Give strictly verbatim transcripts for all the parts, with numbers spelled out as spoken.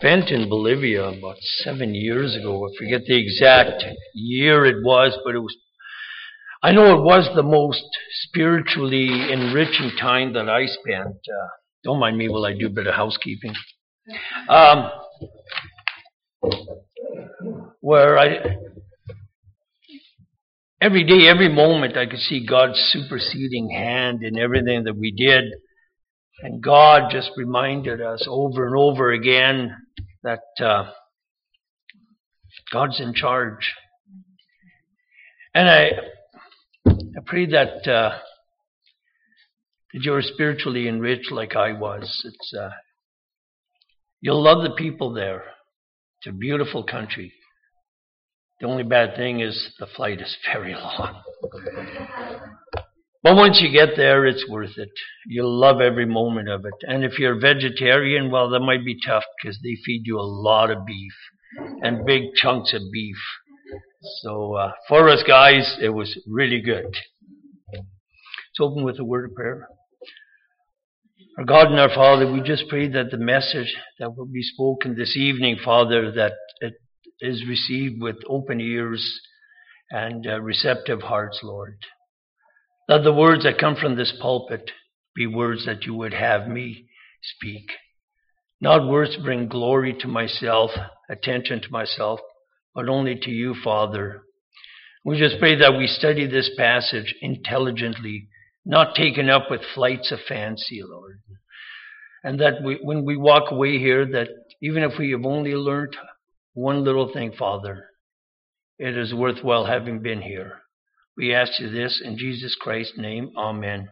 Spent in Bolivia about seven years ago. I forget the exact year it was, but it was, I know it was the most spiritually enriching time that I spent. Uh, don't mind me while I do a bit of housekeeping. Um, where I, every day, every moment, I could see God's superseding hand in everything that we did. And God just reminded us over and over again that uh, God's in charge. And I, I pray that uh, that you're spiritually enriched like I was. It's uh, you'll love the people there. It's a beautiful country. The only bad thing is the flight is very long. But once you get there, it's worth it. You'll love every moment of it. And if you're a vegetarian, well, that might be tough because they feed you a lot of beef and big chunks of beef. So uh, for us guys, it was really good. Let's open with a word of prayer. Our God and our Father, we just pray that the message that will be spoken this evening, Father, that it is received with open ears and uh, receptive hearts, Lord. Let the words that come from this pulpit be words that you would have me speak. Not words to bring glory to myself, attention to myself, but only to you, Father. We just pray that we study this passage intelligently, not taken up with flights of fancy, Lord. And that we, when we walk away here, that even if we have only learned one little thing, Father, it is worthwhile having been here. We ask you this in Jesus Christ's name. Amen.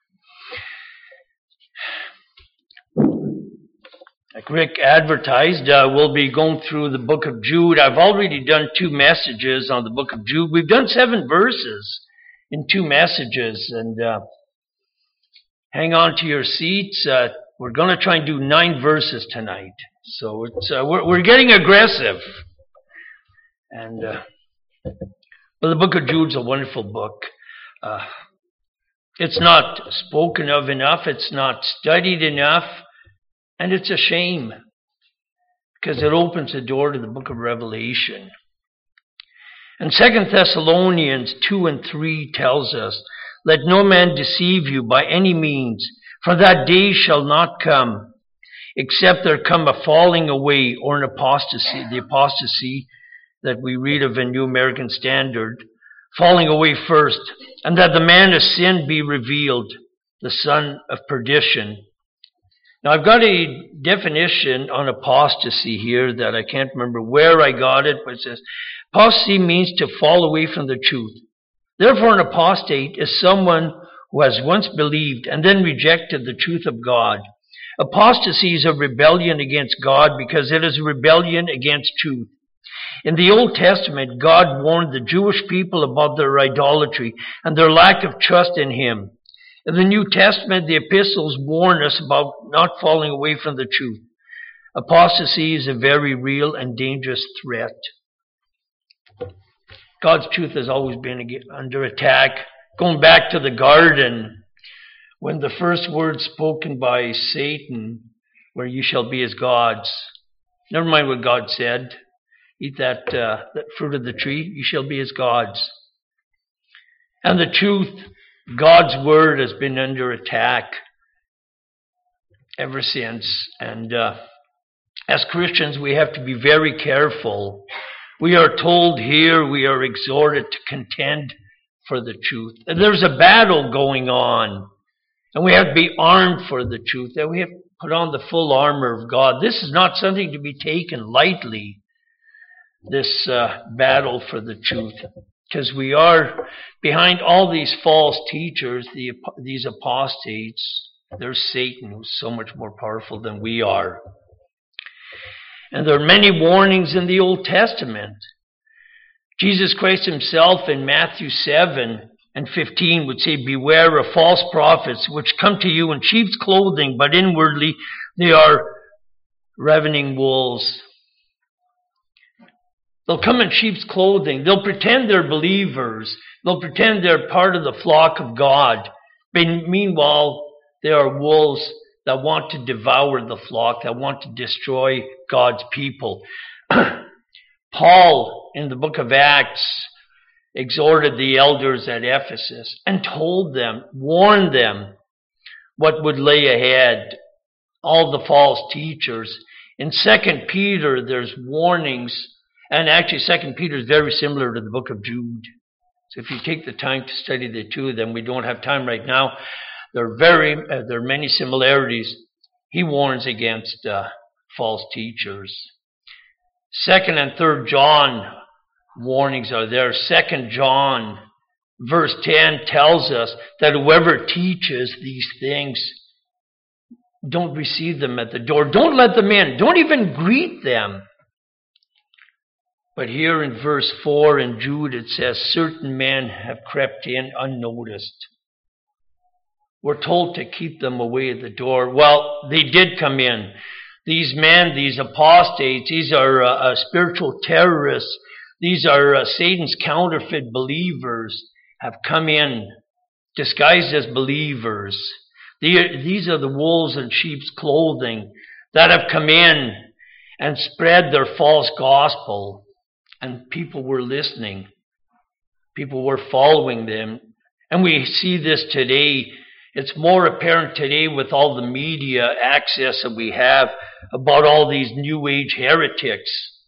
Like Rick advertised, uh, we'll be going through the book of Jude. I've already done two messages on the book of Jude. We've done seven verses in two messages. And uh, hang on to your seats. Uh, we're going to try and do nine verses tonight. So it's uh, we're, we're getting aggressive. And... Uh, Well, the book of Jude's a wonderful book. Uh, it's not spoken of enough. It's not studied enough. And it's a shame because it opens the door to the book of Revelation. And Second Thessalonians two and three tells us, let no man deceive you by any means, for that day shall not come, except there come a falling away or an apostasy. The apostasy that we read of in New American Standard, falling away first, and that the man of sin be revealed, the son of perdition. Now I've got a definition on apostasy here that I can't remember where I got it, but it says, apostasy means to fall away from the truth. Therefore an apostate is someone who has once believed and then rejected the truth of God. Apostasy is a rebellion against God because it is a rebellion against truth. In the Old Testament, God warned the Jewish people about their idolatry and their lack of trust in Him. In the New Testament, the epistles warn us about not falling away from the truth. Apostasy is a very real and dangerous threat. God's truth has always been under attack. Going back to the garden, when the first words spoken by Satan were, you shall be as gods. Never mind what God said. Eat that, uh, that fruit of the tree, you shall be as gods. And the truth, God's word has been under attack ever since. And uh, as Christians, we have to be very careful. We are told here, we are exhorted to contend for the truth. And there's a battle going on. And we have to be armed for the truth. And we have to put on the full armor of God. This is not something to be taken lightly. This uh, battle for the truth, because we are behind all these false teachers, the, these apostates. There's Satan, who's so much more powerful than we are. And there are many warnings in the Old Testament. Jesus Christ himself in Matthew seven and fifteen would say, beware of false prophets which come to you in sheep's clothing, but inwardly they are ravening wolves. They'll come in sheep's clothing. They'll pretend they're believers. They'll pretend they're part of the flock of God. But meanwhile, they are wolves that want to devour the flock, that want to destroy God's people. Paul, in the book of Acts, exhorted the elders at Ephesus and told them, warned them what would lay ahead, all the false teachers. In Second Peter, there's warnings, and actually Second Peter is very similar to the book of Jude. So if you take the time to study the two of them, we don't have time right now. There are very, uh, there are many similarities. He warns against uh, false teachers. Second and Third John warnings are there. Second John, verse ten, tells us that whoever teaches these things, don't receive them at the door. Don't let them in. Don't even greet them. But here in verse four in Jude, it says, certain men have crept in unnoticed. We're told to keep them away at the door. Well, they did come in. These men, these apostates, these are uh, uh, spiritual terrorists. These are uh, Satan's counterfeit believers have come in disguised as believers. These are the wolves in sheep's clothing that have come in and spread their false gospel. And people were listening. People were following them. And we see this today. It's more apparent today with all the media access that we have about all these New Age heretics.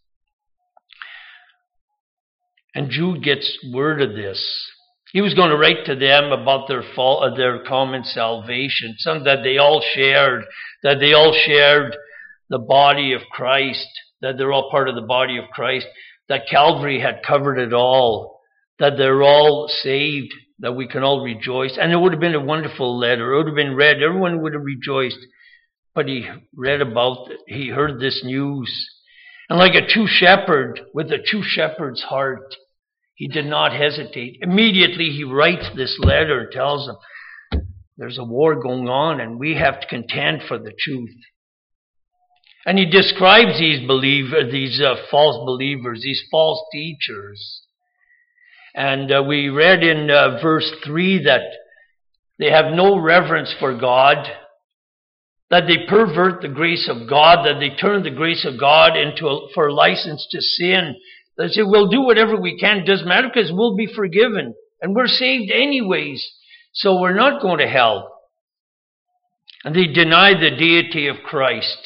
And Jude gets word of this. He was going to write to them about their fall, uh, their common salvation, something that they all shared, that they all shared the body of Christ, that they're all part of the body of Christ, that Calvary had covered it all, that they're all saved, that we can all rejoice. And it would have been a wonderful letter. It would have been read. Everyone would have rejoiced. But he read about it. He heard this news. And like a true shepherd, with a true shepherd's heart, he did not hesitate. Immediately he writes this letter and tells them, there's a war going on and we have to contend for the truth. And he describes these believers, these uh, false believers, these false teachers. And uh, we read in uh, verse three that they have no reverence for God, that they pervert the grace of God, that they turn the grace of God into a, for a license to sin. They say, we'll do whatever we can. It doesn't matter because we'll be forgiven. And we're saved anyways. So we're not going to hell. And they deny the deity of Christ.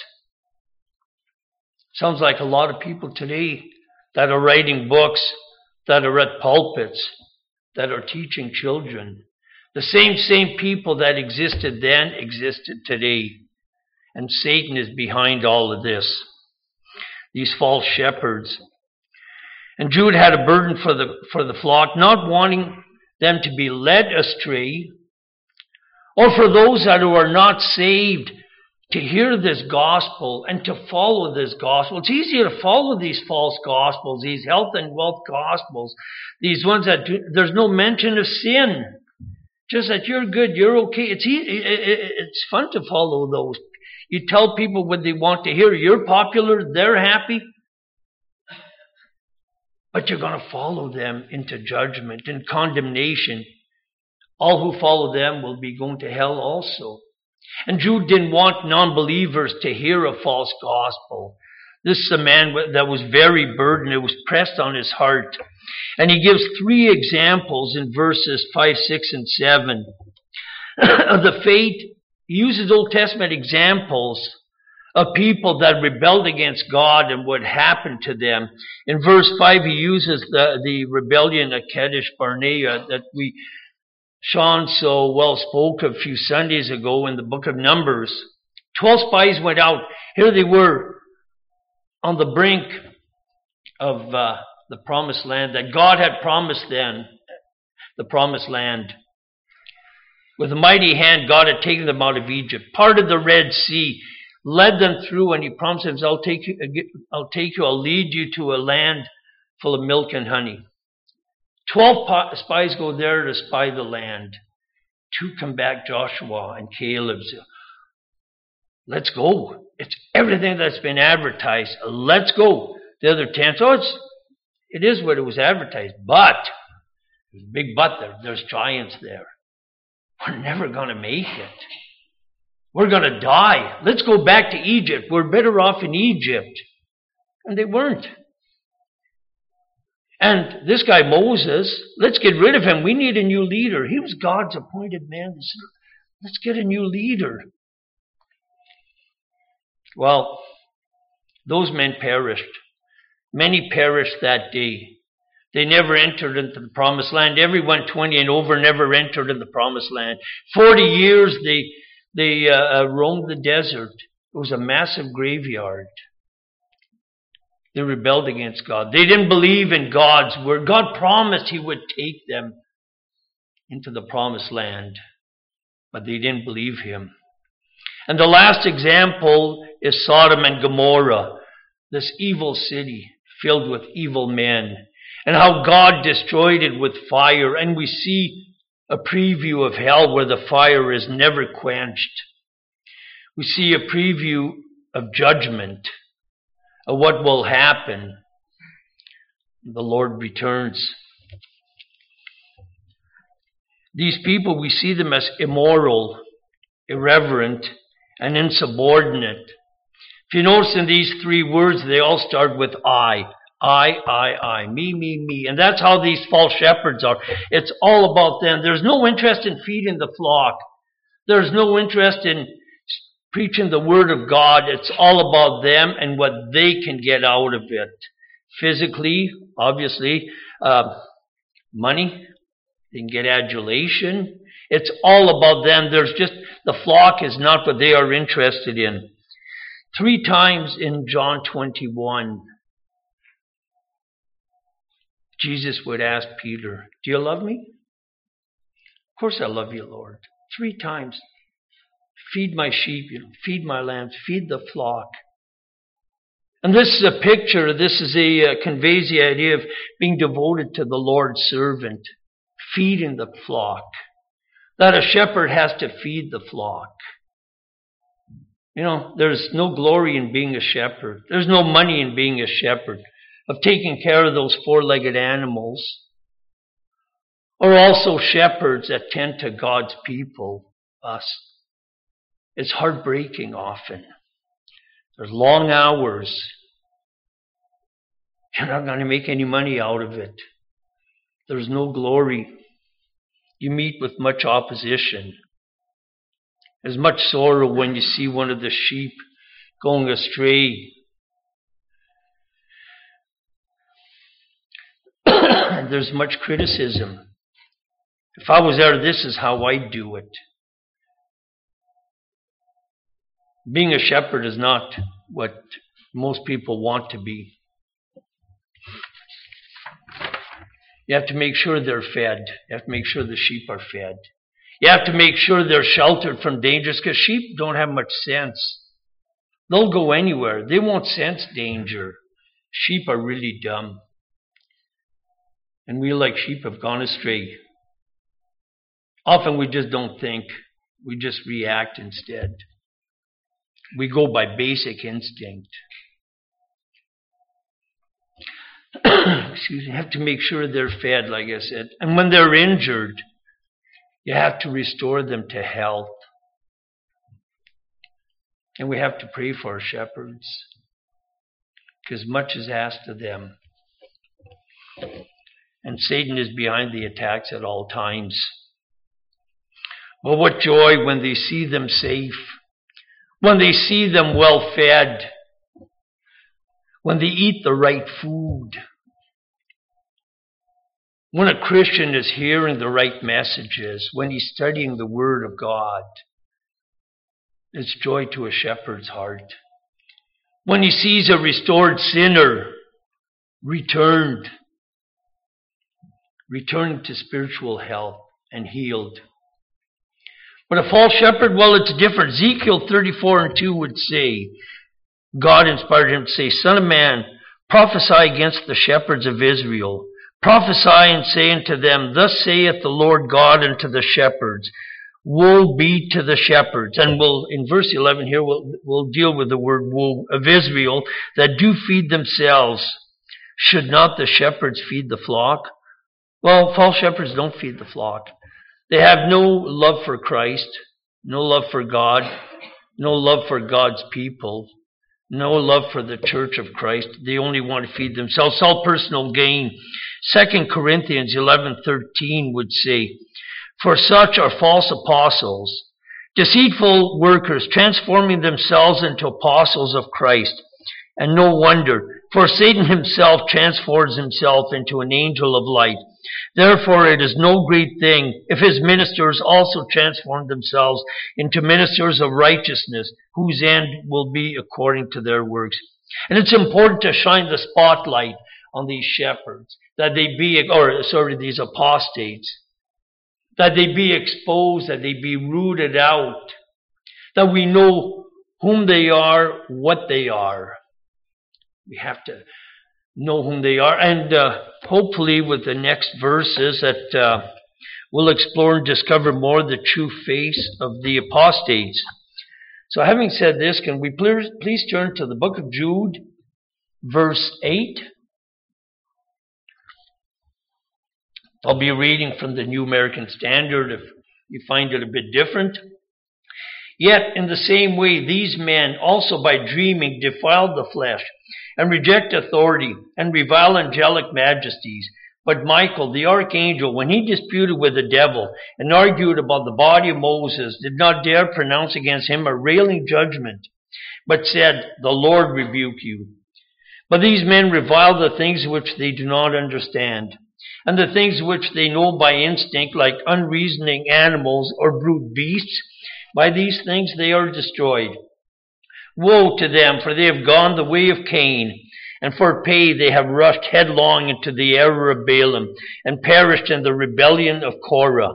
Sounds like a lot of people today that are writing books, that are at pulpits, that are teaching children. The same, same people that existed then existed today. And Satan is behind all of this. These false shepherds. And Jude had a burden for the, for the flock, not wanting them to be led astray, or for those that are not saved to hear this gospel and to follow this gospel. It's easier to follow these false gospels, these health and wealth gospels, these ones that do, there's no mention of sin. Just that you're good, you're okay. It's easy, it's fun to follow those. You tell people what they want to hear. You're popular, they're happy. But you're going to follow them into judgment and condemnation. All who follow them will be going to hell also. And Jude didn't want non-believers to hear a false gospel. This is a man that was very burdened. It was pressed on his heart. And he gives three examples in verses five, six, and seven of the fate. He uses Old Testament examples of people that rebelled against God and what happened to them. In verse five, he uses the, the rebellion at Kadesh Barnea that we, Sean so well spoke a few Sundays ago in the book of Numbers. Twelve spies went out. Here they were on the brink of uh, the promised land that God had promised them, the promised land. With a mighty hand, God had taken them out of Egypt, parted the Red Sea, led them through, and he promised them, I'll take you, I'll take you, I'll lead you to a land full of milk and honey. Twelve spies go there to spy the land. Two come back, Joshua and Caleb. Let's go. It's everything that's been advertised. Let's go. The other ten, so it's, it is what it was advertised. But, there's a big but there. There's giants there. We're never going to make it. We're going to die. Let's go back to Egypt. We're better off in Egypt. And they weren't. And this guy Moses, let's get rid of him. We need a new leader. He was God's appointed man. Let's get a new leader. Well, those men perished. Many perished that day. They never entered into the promised land. Everyone twenty and over never entered in the promised land. Forty years they, they uh, roamed the desert. It was a massive graveyard. They rebelled against God. They didn't believe in God's word. God promised He would take them into the promised land, but they didn't believe Him. And the last example is Sodom and Gomorrah, this evil city filled with evil men, and how God destroyed it with fire. And we see a preview of hell where the fire is never quenched. We see a preview of judgment, of what will happen. The Lord returns. These people, we see them as immoral, irreverent, and insubordinate. If you notice in these three words, they all start with I. I, I, I. Me, me, me. And that's how these false shepherds are. It's all about them. There's no interest in feeding the flock. There's no interest in preaching the word of God. It's all about them and what they can get out of it. Physically, obviously, uh, money. They can get adulation. It's all about them. There's just, the flock is not what they are interested in. Three times in John twenty-one, Jesus would ask Peter, do you love me? Of course I love you, Lord. Three times. Feed my sheep, you know, feed my lambs, feed the flock. And this is a picture, this is a uh, conveys the idea of being devoted to the Lord's servant, feeding the flock. That a shepherd has to feed the flock. You know, there's no glory in being a shepherd. There's no money in being a shepherd, of taking care of those four-legged animals. Or also shepherds that tend to God's people, us. It's heartbreaking often. There's long hours. You're not going to make any money out of it. There's no glory. You meet with much opposition. There's much sorrow when you see one of the sheep going astray. There's much criticism. If I was there, this is how I'd do it. Being a shepherd is not what most people want to be. You have to make sure they're fed. You have to make sure the sheep are fed. You have to make sure they're sheltered from dangers, because sheep don't have much sense. They'll go anywhere. They won't sense danger. Sheep are really dumb. And we, like sheep, have gone astray. Often we just don't think. We just react instead. We go by basic instinct. Excuse me. You have to make sure they're fed, like I said. And when they're injured, you have to restore them to health. And we have to pray for our shepherds, because much is asked of them. And Satan is behind the attacks at all times. Well, what joy when they see them safe, when they see them well fed, when they eat the right food, when a Christian is hearing the right messages, when he's studying the Word of God. It's joy to a shepherd's heart. When he sees a restored sinner returned, returned to spiritual health and healed. But a false shepherd, well, it's different. Ezekiel thirty-four and two would say, God inspired him to say, Son of man, prophesy against the shepherds of Israel. Prophesy and say unto them, Thus saith the Lord God unto the shepherds, Woe be to the shepherds. And we'll, in verse eleven here, we'll, we'll deal with the word woe of Israel, that do feed themselves. Should not the shepherds feed the flock? Well, false shepherds don't feed the flock. They have no love for Christ, no love for God. no love for God's people, no love for the church of Christ. They only want to feed themselves, all personal gain. Second Corinthians eleven thirteen would say, "For such are false apostles, deceitful workers, transforming themselves into apostles of Christ. And no wonder, for Satan himself transforms himself into an angel of light. Therefore it is no great thing if his ministers also transform themselves into ministers of righteousness, whose end will be according to their works." And it's important to shine the spotlight on these shepherds, that they be, or sorry, these apostates, that they be exposed, that they be rooted out, that we know whom they are, what they are. We have to know whom they are. And uh, hopefully with the next verses that uh, we'll explore and discover more the true face of the apostates. So having said this, can we please, please turn to the book of Jude, verse eight. I'll be reading from the New American Standard if you find it a bit different. "Yet in the same way, these men also by dreaming defiled the flesh, and reject authority, and revile angelic majesties. But Michael, the archangel, when he disputed with the devil, and argued about the body of Moses, did not dare pronounce against him a railing judgment, but said, 'The Lord rebuke you.' But these men revile the things which they do not understand, and the things which they know by instinct, like unreasoning animals or brute beasts. By these things they are destroyed. Woe to them, for they have gone the way of Cain, and for pay they have rushed headlong into the error of Balaam, and perished in the rebellion of Korah.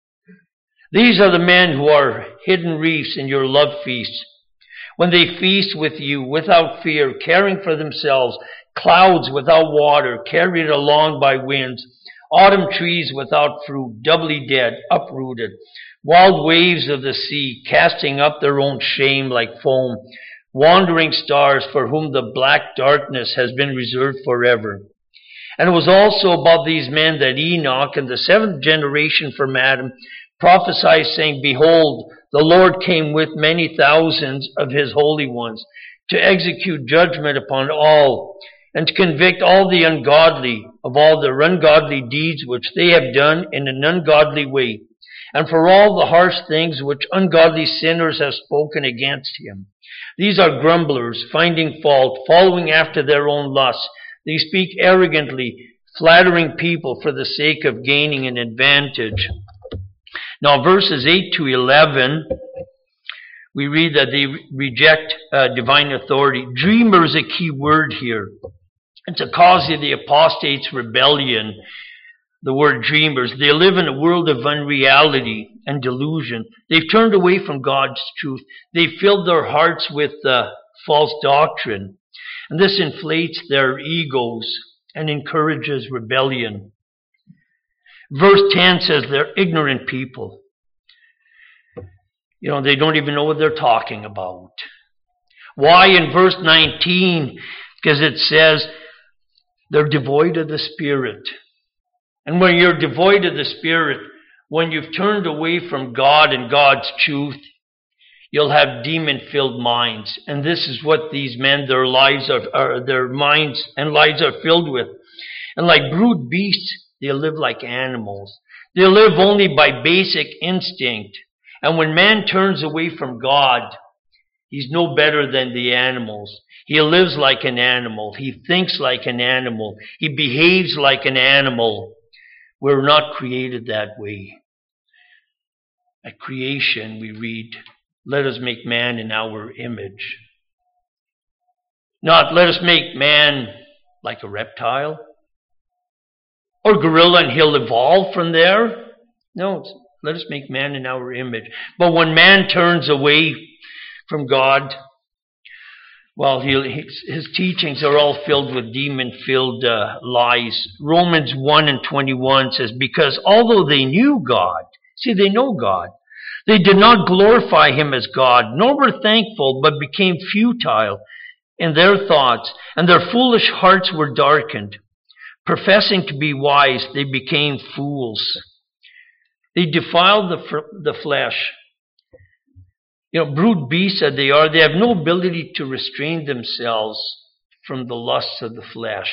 These are the men who are hidden reefs in your love feasts, when they feast with you without fear, caring for themselves, clouds without water, carried along by winds, autumn trees without fruit, doubly dead, uprooted, wild waves of the sea, casting up their own shame like foam, wandering stars for whom the black darkness has been reserved forever. And it was also about these men that Enoch, in the seventh generation from Adam, prophesied, saying, 'Behold, the Lord came with many thousands of his holy ones, to execute judgment upon all, and to convict all the ungodly of all their ungodly deeds which they have done in an ungodly way, and for all the harsh things which ungodly sinners have spoken against him. These are grumblers, finding fault, following after their own lusts. They speak arrogantly, flattering people for the sake of gaining an advantage.'" Now, verses eight to eleven, we read that they reject uh, divine authority. Dreamer is a key word here. It's a cause of the apostates' rebellion. The word dreamers. They live in a world of unreality and delusion. They've turned away from God's truth. They've filled their hearts with uh, false doctrine. And this inflates their egos and encourages rebellion. Verse ten says they're ignorant people. You know, they don't even know what they're talking about. Why in verse nineteen? Because it says they're devoid of the Spirit. And when you're devoid of the Spirit, when you've turned away from God and God's truth, you'll have demon-filled minds. And this is what these men, their lives are, are, their minds and lives are filled with. And like brute beasts, they live like animals. They live only by basic instinct. And when man turns away from God, he's no better than the animals. He lives like an animal. He thinks like an animal. He behaves like an animal. We're not created that way. At creation, we read, "Let us make man in our image." Not, "Let us make man like a reptile or gorilla and he'll evolve from there." No, it's, "Let us make man in our image." But when man turns away from God, well, he, his, his teachings are all filled with demon-filled uh, lies. Romans one and twenty-one says, "Because although they knew God," see, they know God, "they did not glorify him as God, nor were thankful, but became futile in their thoughts, and their foolish hearts were darkened. Professing to be wise, they became fools. They defiled the, the flesh You know, brute beasts that they are, they have no ability to restrain themselves from the lusts of the flesh.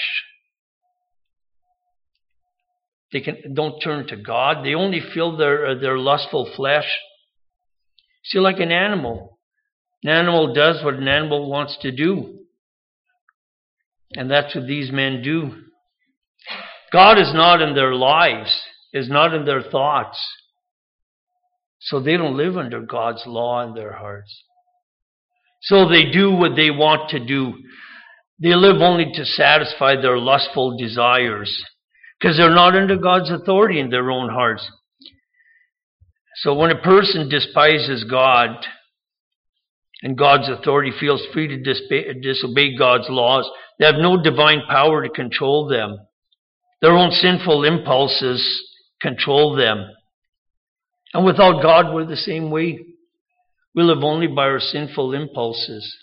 They can, don't turn to God. They only feel their, their lustful flesh. See, like an animal. An animal does what an animal wants to do. And that's what these men do. God is not in their lives, is not in their thoughts. So they don't live under God's law in their hearts. So they do what they want to do. They live only to satisfy their lustful desires, because they're not under God's authority in their own hearts. So when a person despises God and God's authority, feels free to dispa- disobey God's laws, they have no divine power to control them. Their own sinful impulses control them. And without God, we're the same way. We live only by our sinful impulses.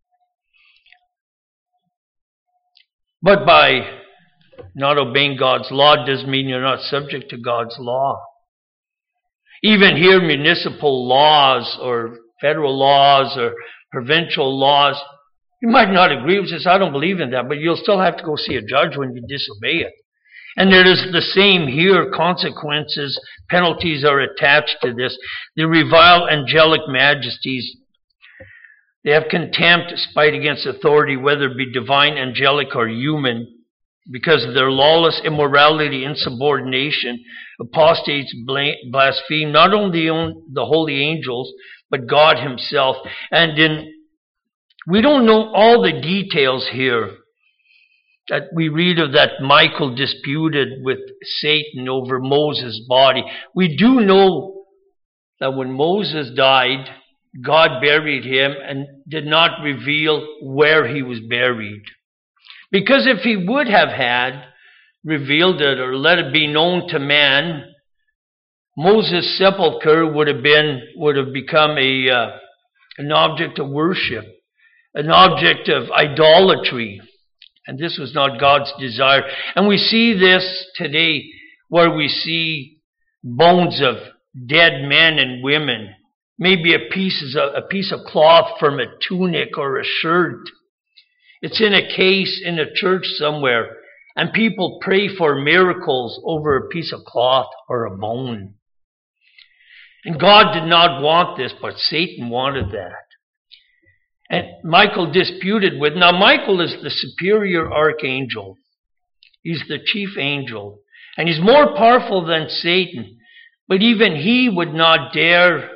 But by not obeying God's law doesn't mean you're not subject to God's law. Even here, municipal laws or federal laws or provincial laws, you might not agree with this. I don't believe in that, but you'll still have to go see a judge when you disobey it. And it is the same here. Consequences, penalties are attached to this. They revile angelic majesties. They have contempt, spite against authority, whether it be divine, angelic, or human. Because of their lawless immorality, insubordination, apostates blaspheme not only the holy angels, but God himself. And in we don't know all the details here that we read of that Michael disputed with Satan over Moses' body. We do know that when Moses died, God buried him and did not reveal where he was buried. Because if he would have had revealed it or let it be known to man, Moses' sepulcher would have been would have become a uh, an object of worship, an object of idolatry. And this was not God's desire. And we see this today where we see bones of dead men and women, maybe a piece of, a piece of cloth from a tunic or a shirt. It's in a case in a church somewhere, and people pray for miracles over a piece of cloth or a bone. And God did not want this, but Satan wanted that. And Michael disputed with, now Michael is the superior archangel. He's the chief angel. And he's more powerful than Satan. But even he would not dare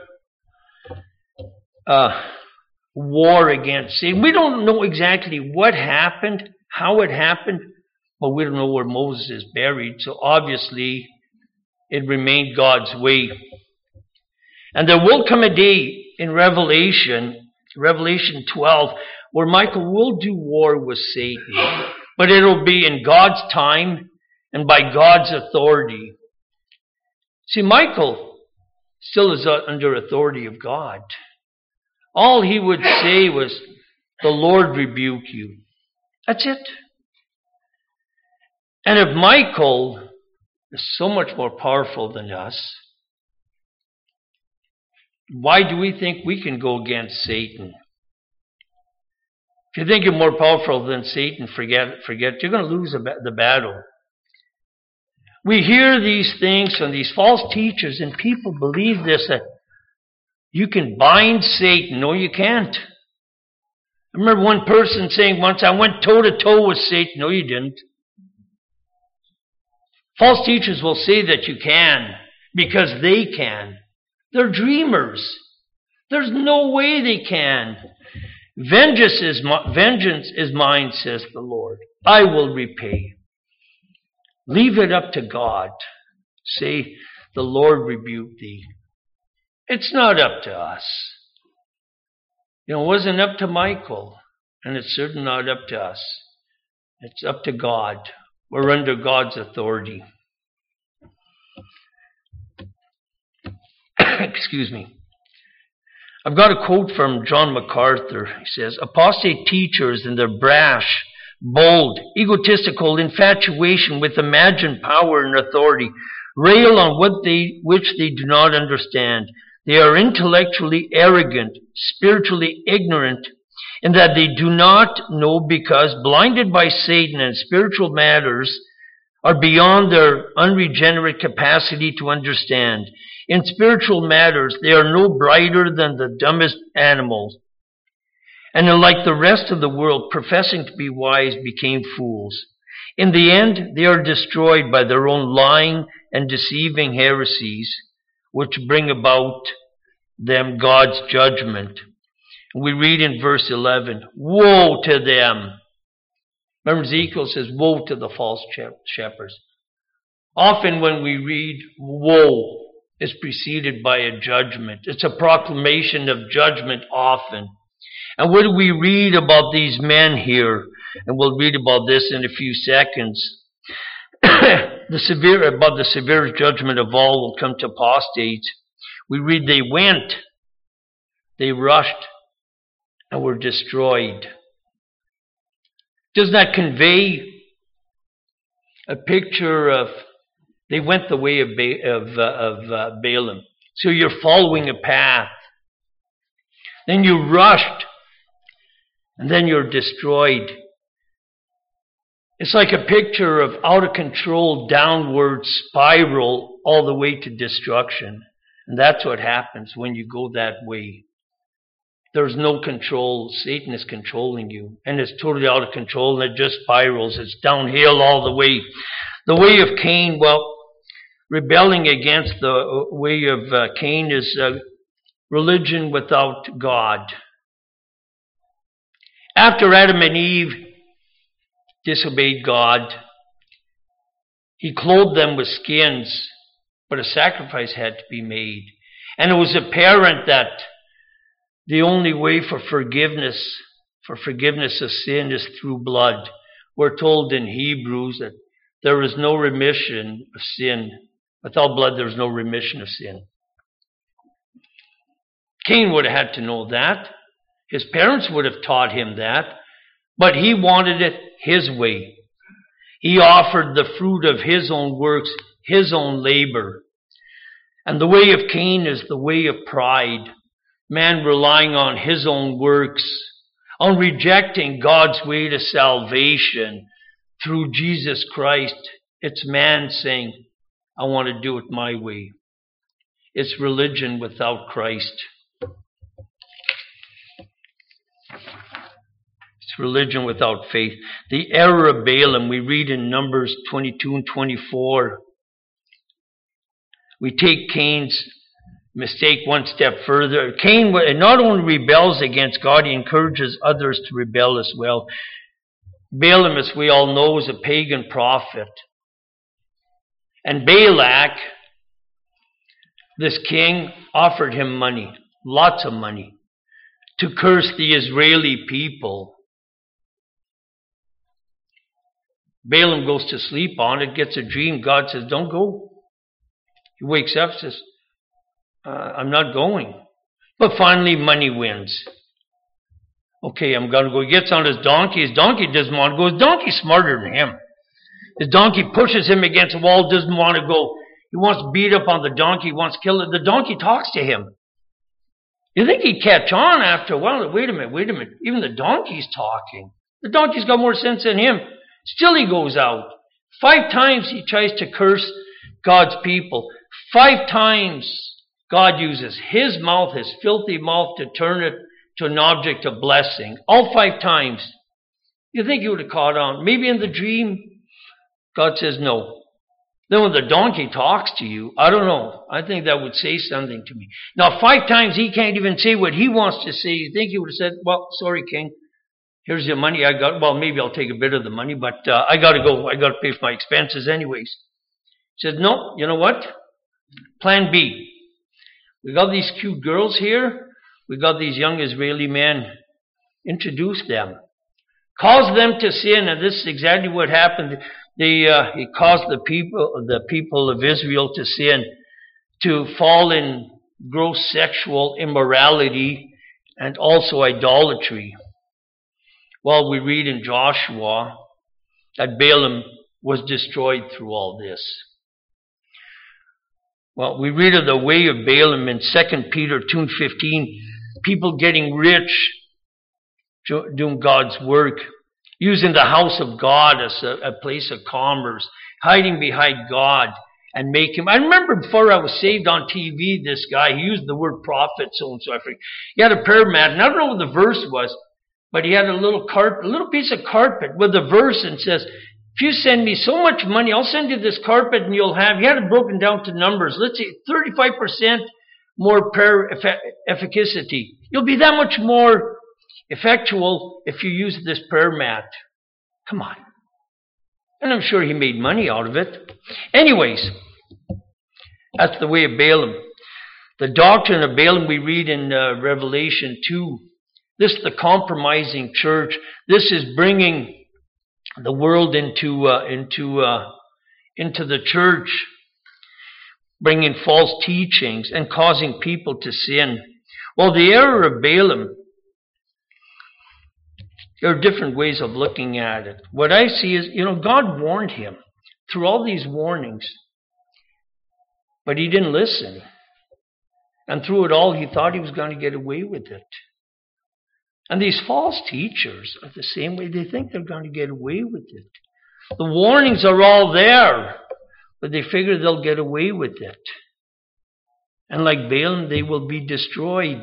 uh, war against Satan. We don't know exactly what happened, how it happened, but we don't know where Moses is buried. So obviously it remained God's way. And there will come a day in Revelation, Revelation twelve, where Michael will do war with Satan. But it'll be in God's time and by God's authority. See, Michael still is under authority of God. All he would say was, "The Lord rebuke you." That's it. And if Michael is so much more powerful than us, why do we think we can go against Satan? If you think you're more powerful than Satan, forget forget. You're going to lose the battle. We hear these things from these false teachers, and people believe this, that you can bind Satan. No, you can't. I remember one person saying once, "I went toe-to-toe with Satan." No, you didn't. False teachers will say that you can because they can. They're dreamers. There's no way they can. Vengeance is, vengeance is mine, says the Lord. I will repay. Leave it up to God. Say, "The Lord rebuke thee." It's not up to us. You know, it wasn't up to Michael, and it's certainly not up to us. It's up to God. We're under God's authority. Excuse me. I've got a quote from John MacArthur. He says, "Apostate teachers in their brash, bold, egotistical infatuation with imagined power and authority rail on what they which they do not understand. They are intellectually arrogant, spiritually ignorant, in that they do not know because, blinded by Satan and spiritual matters, are beyond their unregenerate capacity to understand. In spiritual matters, they are no brighter than the dumbest animals. And like the rest of the world, professing to be wise, became fools. In the end, they are destroyed by their own lying and deceiving heresies, which bring about them God's judgment. We read in verse eleven, woe to them. Remember, Ezekiel says, woe to the false shepherds. Often when we read woe, it's preceded by a judgment. It's a proclamation of judgment often. And what do we read about these men here? And we'll read about this in a few seconds. the severe, about the severest judgment of all will come to apostates. We read they went, they rushed, and were destroyed. Does that convey a picture of they went the way of, ba- of, uh, of uh, Balaam? So you're following a path. Then you rushed, and then you're destroyed. It's like a picture of out of control, downward spiral all the way to destruction. And that's what happens when you go that way. There's no control. Satan is controlling you. And it's totally out of control, and it just spirals. It's downhill all the way. The way of Cain, well, rebelling against the way of uh, Cain is uh, religion without God. After Adam and Eve disobeyed God, he clothed them with skins, but a sacrifice had to be made. And it was apparent that the only way for forgiveness, for forgiveness of sin is through blood. We're told in Hebrews that there is no remission of sin. Without blood, there's no remission of sin. Cain would have had to know that. His parents would have taught him that. But he wanted it his way. He offered the fruit of his own works, his own labor. And the way of Cain is the way of pride. Man relying on his own works, on rejecting God's way to salvation through Jesus Christ. It's man saying, I want to do it my way. It's religion without Christ. It's religion without faith. The error of Balaam, we read in Numbers twenty-two and twenty-four. We take Cain's mistake one step further. Cain not only rebels against God, he encourages others to rebel as well. Balaam, as we all know, is a pagan prophet. And Balak, this king, offered him money, lots of money, to curse the Israeli people. Balaam goes to sleep on it, gets a dream. God says, don't go. He wakes up and says, uh, I'm not going. But finally, money wins. Okay, I'm going to go. He gets on his donkey. His donkey doesn't want to go. His donkey's smarter than him. His donkey pushes him against the wall, doesn't want to go. He wants to beat up on the donkey, he wants to kill it. The donkey talks to him. You think he'd catch on after a while? Wait a minute, wait a minute. Even the donkey's talking. The donkey's got more sense than him. Still he goes out. Five times he tries to curse God's people. Five times God uses his mouth, his filthy mouth, to turn it to an object of blessing. All five times. You think he would have caught on? Maybe in the dream, God says no. Then when the donkey talks to you, I don't know. I think that would say something to me. Now, five times he can't even say what he wants to say. You think he would have said, well, sorry, King. Here's your money. I got, well, maybe I'll take a bit of the money, but uh, I got to go. I got to pay for my expenses anyways. He said, no, you know what? Plan B. We got these cute girls here. We got these young Israeli men. Introduce them. Cause them to sin, and this is exactly what happened. They, uh, he caused the people, the people of Israel to sin, to fall in gross sexual immorality and also idolatry. Well, we read in Joshua that Balaam was destroyed through all this. Well, we read of the way of Balaam in Second Peter two fifteen. people getting rich, doing God's work, using the house of God as a, a place of commerce, hiding behind God and make him. I remember before I was saved on T V, this guy, he used the word prophet, so and so. I forget. He had a prayer mat, and I don't know what the verse was, but he had a little carpet, a little piece of carpet with a verse and says, if you send me so much money, I'll send you this carpet and you'll have, he had it broken down to numbers. Let's say thirty-five percent more prayer effic- efficacy. You'll be that much more effectual if you use this prayer mat. Come on. And I'm sure he made money out of it. Anyways, that's the way of Balaam. The doctrine of Balaam we read in uh, Revelation two. This is the compromising church. This is bringing the world into uh, into uh, into the church, bringing false teachings and causing people to sin. Well, the error of Balaam, there are different ways of looking at it. What I see is, you know, God warned him through all these warnings, but he didn't listen. And through it all, he thought he was going to get away with it. And these false teachers are the same way. They think they're going to get away with it. The warnings are all there, but they figure they'll get away with it. And like Balaam, they will be destroyed.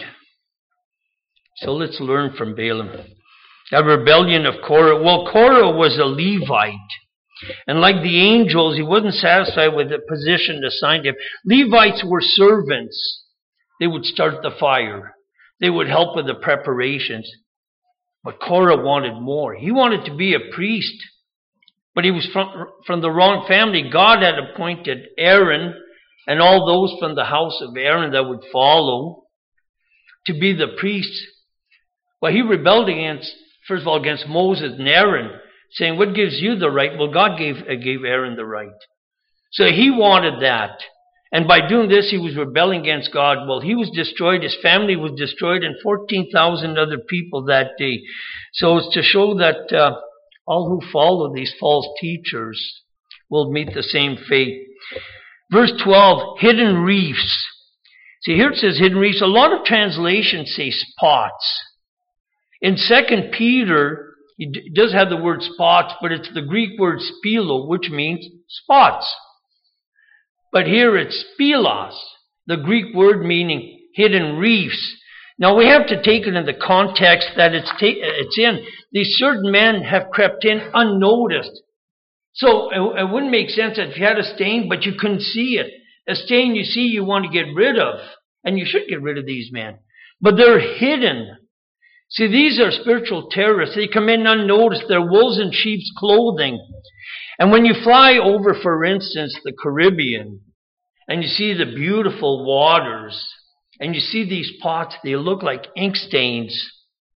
So let's learn from Balaam. The rebellion of Korah. Well, Korah was a Levite. And like the angels, he wasn't satisfied with the position assigned him. Levites were servants. They would start the fire. They would help with the preparations. But Korah wanted more. He wanted to be a priest. But he was from, from the wrong family. God had appointed Aaron and all those from the house of Aaron that would follow to be the priests. Well, he rebelled against, first of all, against Moses and Aaron, saying, what gives you the right? Well, God gave, uh, gave Aaron the right. So he wanted that. And by doing this, he was rebelling against God. Well, he was destroyed. His family was destroyed, and fourteen thousand other people that day. So it's to show that uh, all who follow these false teachers will meet the same fate. Verse twelve, hidden reefs. See, here it says hidden reefs. A lot of translations say spots. In Second Peter, it does have the word spots, but it's the Greek word spilo, which means spots. But here it's spilos, the Greek word meaning hidden reefs. Now we have to take it in the context that it's, ta- it's in. These certain men have crept in unnoticed. So it, it wouldn't make sense that if you had a stain, but you couldn't see it. A stain you see you want to get rid of. And you should get rid of these men. But they're hidden. See, these are spiritual terrorists. They come in unnoticed. They're wolves in sheep's clothing. And when you fly over, for instance, the Caribbean, and you see the beautiful waters, and you see these pots, they look like ink stains.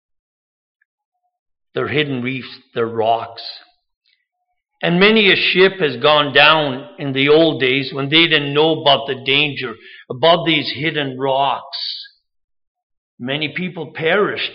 They're hidden reefs, they're rocks. And many a ship has gone down in the old days when they didn't know about the danger, about these hidden rocks. Many people perished.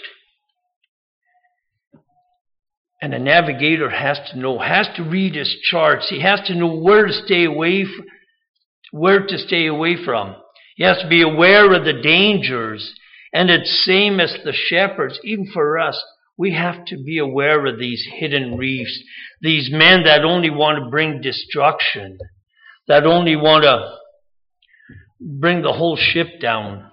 And a navigator has to know, has to read his charts. He has to know where to stay away, f- where to stay away from. He has to be aware of the dangers. And it's same as the shepherds, even for us. We have to be aware of these hidden reefs, these men that only want to bring destruction, that only want to bring the whole ship down.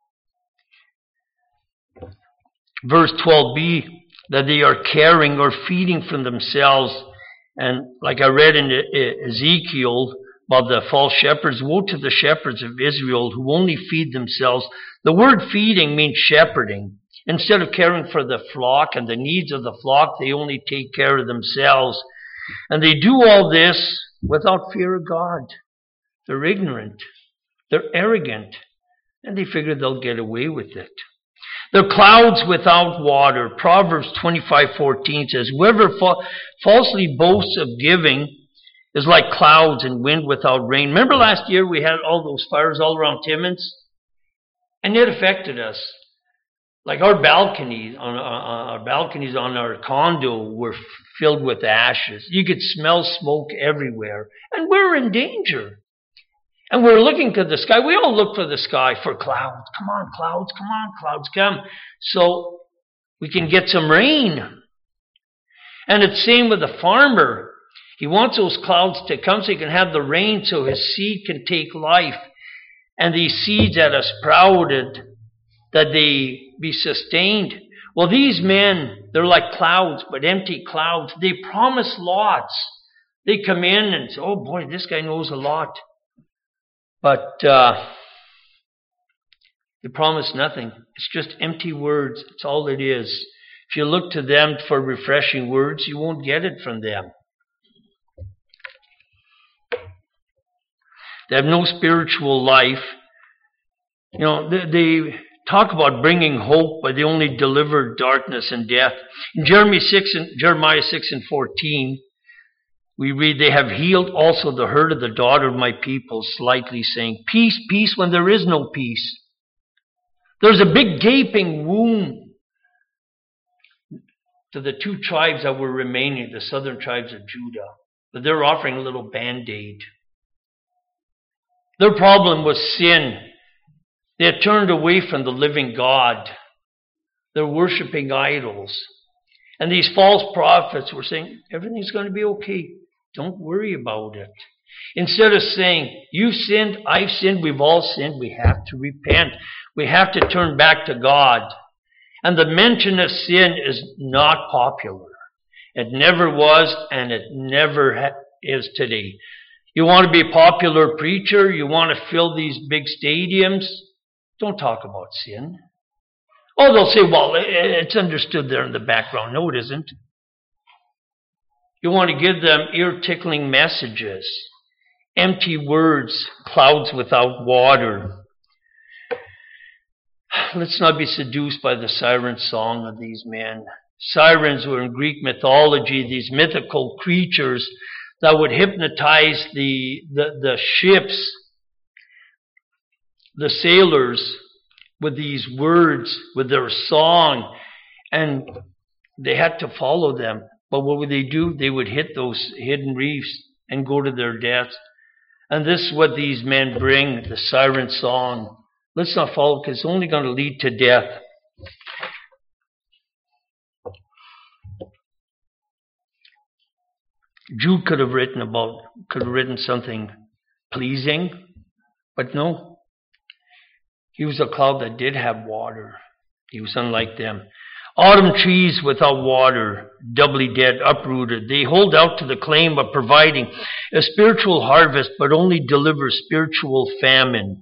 Verse twelve b, that they are caring or feeding from themselves. And like I read in Ezekiel about the false shepherds, woe to the shepherds of Israel who only feed themselves. The word feeding means shepherding. Instead of caring for the flock and the needs of the flock, they only take care of themselves. And they do all this without fear of God. They're ignorant. They're arrogant. And they figure they'll get away with it. They're clouds without water. Proverbs twenty-five fourteen says, whoever fa- falsely boasts of giving is like clouds and wind without rain. Remember last year we had all those fires all around Timmins? And it affected us. Like our balconies, on our balconies on our condo were filled with ashes. You could smell smoke everywhere. And we're in danger. And we're looking to the sky. We all look for the sky for clouds. Come on, clouds, come on, clouds, come. So we can get some rain. And it's same with the farmer. He wants those clouds to come so he can have the rain so his seed can take life. And these seeds that are sprouted, that they be sustained. Well, these men, they're like clouds, but empty clouds. They promise lots. They come in and say, oh boy, this guy knows a lot. But uh, they promise nothing. It's just empty words. It's all it is. If you look to them for refreshing words, you won't get it from them. They have no spiritual life. You know, they, they talk about bringing hope, but they only deliver darkness and death. In Jeremiah six and, Jeremiah six and fourteen, we read, they have healed also the hurt of the daughter of my people, slightly saying, peace, peace, when there is no peace. There's a big gaping wound to the two tribes that were remaining, the southern tribes of Judah. But they're offering a little band-aid. Their problem was sin. They had turned away from the living God. They're worshiping idols. And these false prophets were saying, everything's going to be okay. Don't worry about it. Instead of saying, you've sinned, I've sinned, we've all sinned, we have to repent. We have to turn back to God. And the mention of sin is not popular. It never was, and it never ha- is today. You want to be a popular preacher? You want to fill these big stadiums? Don't talk about sin. Oh, they'll say, well, it's understood there in the background. No, it isn't. You want to give them ear-tickling messages, empty words, clouds without water. Let's not be seduced by the siren song of these men. Sirens were in Greek mythology, these mythical creatures that would hypnotize the, the, the ships, the sailors, with these words, with their song, and they had to follow them. But what would they do? They would hit those hidden reefs and go to their deaths. And this is what these men bring, the siren song. Let's not follow, because it's only going to lead to death. Jude could have written about, could have written something pleasing, but no. He was a cloud that did have water. He was unlike them. Autumn trees without water, doubly dead, uprooted. They hold out to the claim of providing a spiritual harvest, but only deliver spiritual famine.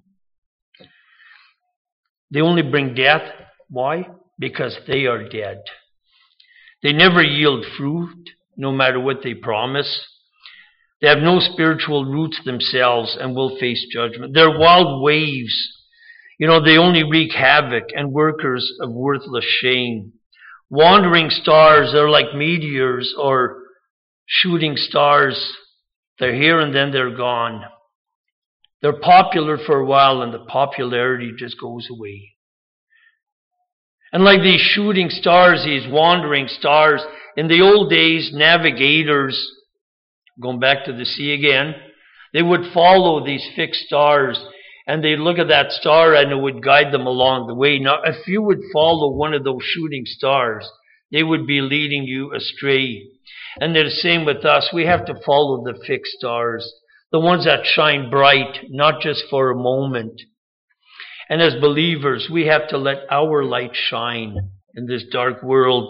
They only bring death. Why? Because they are dead. They never yield fruit, no matter what they promise. They have no spiritual roots themselves and will face judgment. They're wild waves. You know, they only wreak havoc and workers of worthless shame. Wandering stars, they're like meteors or shooting stars. They're here and then they're gone. They're popular for a while and the popularity just goes away. And like these shooting stars, these wandering stars, in the old days, navigators, going back to the sea again, they would follow these fixed stars and they'd look at that star and it would guide them along the way. Now, if you would follow one of those shooting stars, they would be leading you astray. And they're the same with us. We have to follow the fixed stars, the ones that shine bright, not just for a moment. And as believers, we have to let our light shine in this dark world.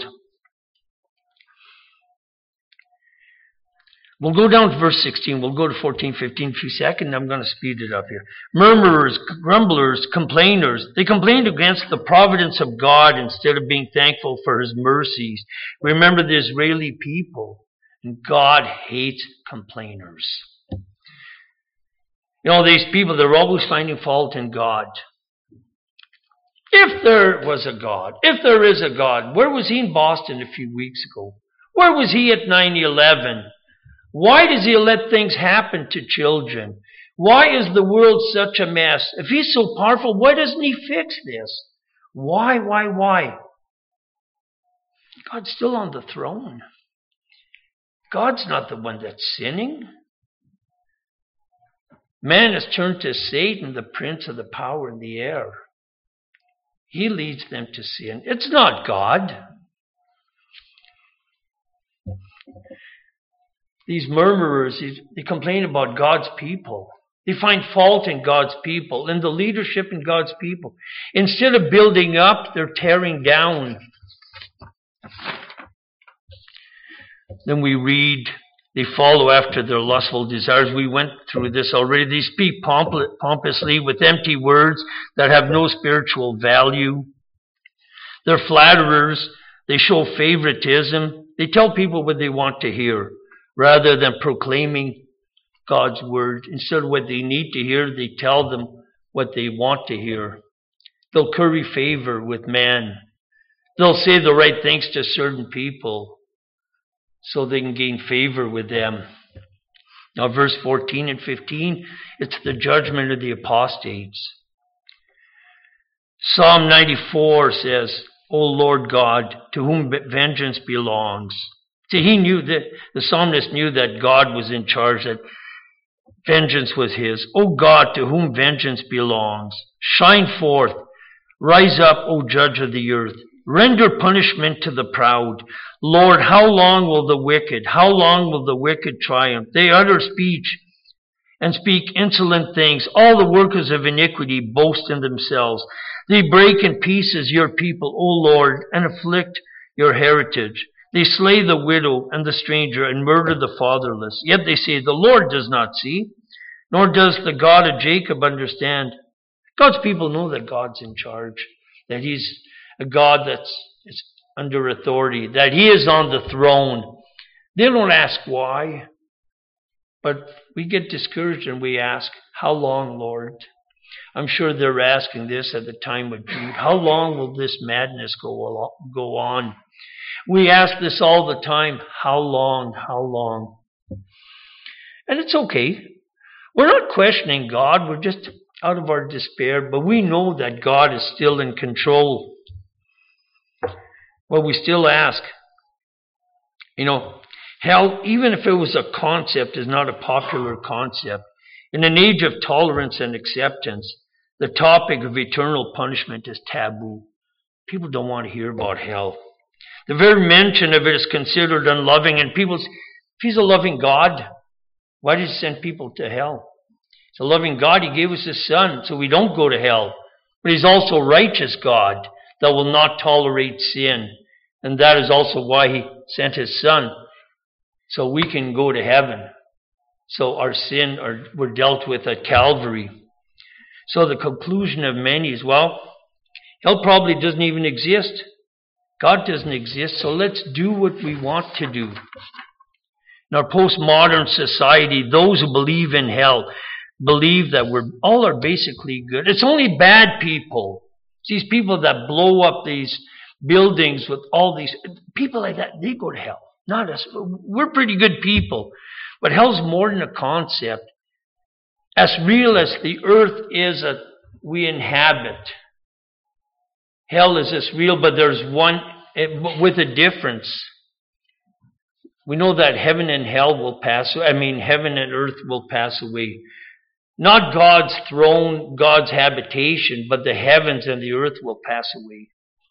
We'll go down to verse sixteen. We'll go to fourteen, fifteen for a second. I'm going to speed it up here. Murmurers, grumblers, complainers. They complained against the providence of God instead of being thankful for his mercies. Remember the Israeli people. And God hates complainers. You know, these people, they're always finding fault in God. If there was a God, if there is a God, where was he in Boston a few weeks ago? Where was he at nine eleven? Why does he let things happen to children? Why is the world such a mess? If he's so powerful, why doesn't he fix this? Why, why, why? God's still on the throne. God's not the one that's sinning. Man has turned to Satan, the prince of the power in the air. He leads them to sin. It's not God. These murmurers, they complain about God's people. They find fault in God's people, in the leadership in God's people. Instead of building up, they're tearing down. Then we read, they follow after their lustful desires. We went through this already. They speak pompously with empty words that have no spiritual value. They're flatterers. They show favoritism. They tell people what they want to hear rather than proclaiming God's word. Instead of what they need to hear, they tell them what they want to hear. They'll curry favor with man. They'll say the right things to certain people so they can gain favor with them. Now, verse fourteen and fifteen, it's the judgment of the apostates. Psalm ninety-four says, O Lord God, to whom vengeance belongs. See, he knew that, the psalmist knew that God was in charge, that vengeance was his. O God, to whom vengeance belongs, shine forth, rise up, O judge of the earth. Render punishment to the proud. Lord, how long will the wicked, how long will the wicked triumph? They utter speech and speak insolent things. All the workers of iniquity boast in themselves. They break in pieces your people, O Lord, and afflict your heritage. They slay the widow and the stranger and murder the fatherless. Yet they say, the Lord does not see, nor does the God of Jacob understand. God's people know that God's in charge, that he's a God that's is under authority, that he is on the throne. They don't ask why, but we get discouraged and we ask, how long, Lord? I'm sure they're asking this at the time of Jude. How long will this madness go go on? We ask this all the time. How long? How long? And it's okay. We're not questioning God. We're just out of our despair. But we know that God is still in control. Well, we still ask. You know, hell, even if it was a concept, is not a popular concept. In an age of tolerance and acceptance, the topic of eternal punishment is taboo. People don't want to hear about hell. The very mention of it is considered unloving, and people say, if he's a loving God, why did he send people to hell? He's a loving God. He gave us his son so we don't go to hell. But he's also a righteous God that will not tolerate sin. And that is also why he sent his son, so we can go to heaven. So our sin are, were dealt with at Calvary. So the conclusion of many is, well, hell probably doesn't even exist. God doesn't exist, so let's do what we want to do. In our postmodern society, those who believe in hell believe that we're all are basically good. It's only bad people. These people that blow up these buildings with all these people like that, they go to hell. Not us. We're pretty good people. But hell's more than a concept. As real as the earth is that we inhabit, hell is as real, but there's one with a difference. We know that heaven and hell will pass away. I mean, heaven and earth will pass away. Not God's throne, God's habitation, but the heavens and the earth will pass away.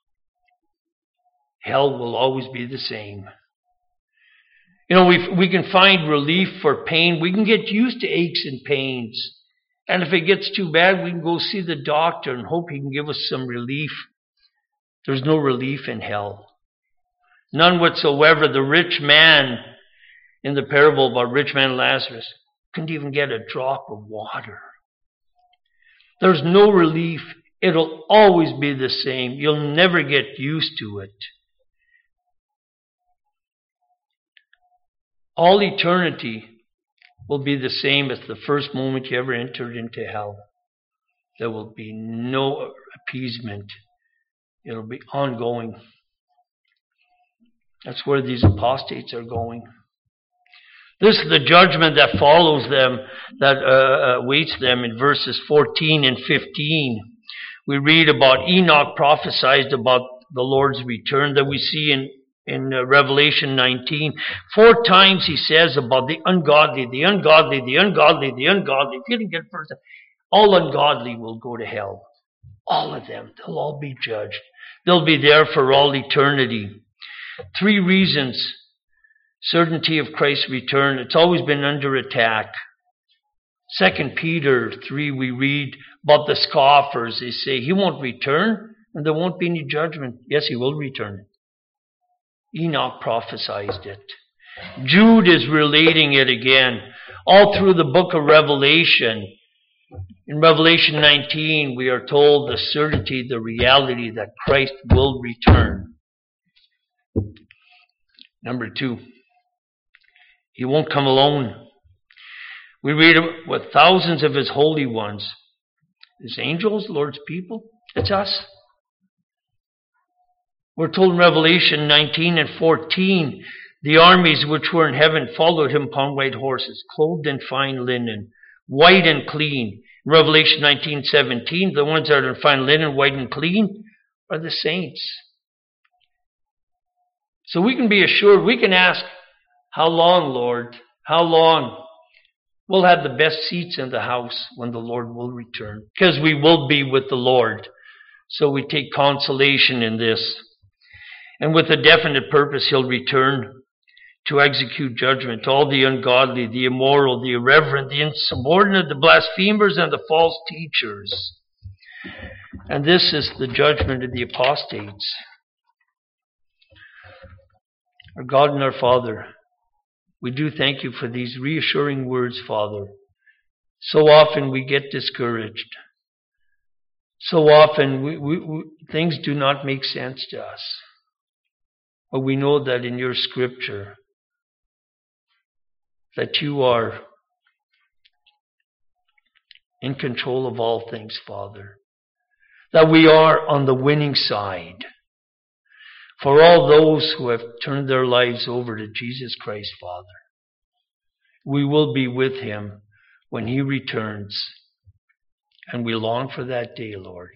Hell will always be the same. You know, we we can find relief for pain. We can get used to aches and pains. And if it gets too bad, we can go see the doctor and hope he can give us some relief. There's no relief in hell. None whatsoever. The rich man in the parable about rich man Lazarus couldn't even get a drop of water. There's no relief. It'll always be the same. You'll never get used to it. All eternity will be the same as the first moment you ever entered into hell. There will be no appeasement. It'll be ongoing. That's where these apostates are going. This is the judgment that follows them, that uh, awaits them in verses fourteen and fifteen. We read about Enoch prophesied about the Lord's return, that we see in in uh, Revelation nineteen. Four times he says about the ungodly, the ungodly, the ungodly, the ungodly. If you didn't get first, all ungodly will go to hell. All of them. They'll all be judged. They'll be there for all eternity. Three reasons. Certainty of Christ's return. It's always been under attack. Second Peter three, we read about the scoffers. They say he won't return and there won't be any judgment. Yes, he will return. Enoch prophesied it. Jude is relating it again. All through the book of Revelation. In Revelation nineteen, we are told the certainty, the reality that Christ will return. Number two, he won't come alone. We read with thousands of his holy ones. His angels, Lord's people, it's us. We're told in Revelation nineteen and fourteen, the armies which were in heaven followed him upon white horses, clothed in fine linen, white and clean. In Revelation nineteen seventeen, the ones that are in fine linen, white and clean, are the saints. So we can be assured, we can ask, how long, Lord? How long? We'll have the best seats in the house when the Lord will return, because we will be with the Lord. So we take consolation in this. And with a definite purpose, he'll return to execute judgment to all the ungodly, the immoral, the irreverent, the insubordinate, the blasphemers, and the false teachers. And this is the judgment of the apostates. Our God and our Father, we do thank you for these reassuring words, Father. So often we get discouraged. So often we, we, we, things do not make sense to us. But we know that in your scripture, that you are in control of all things, Father. That we are on the winning side. For all those who have turned their lives over to Jesus Christ, Father, we will be with him when he returns. And we long for that day, Lord.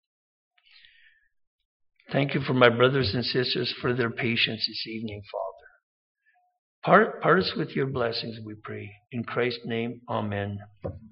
Thank you for my brothers and sisters for their patience this evening, Father. Part, part us with your blessings, we pray. In Christ's name, amen.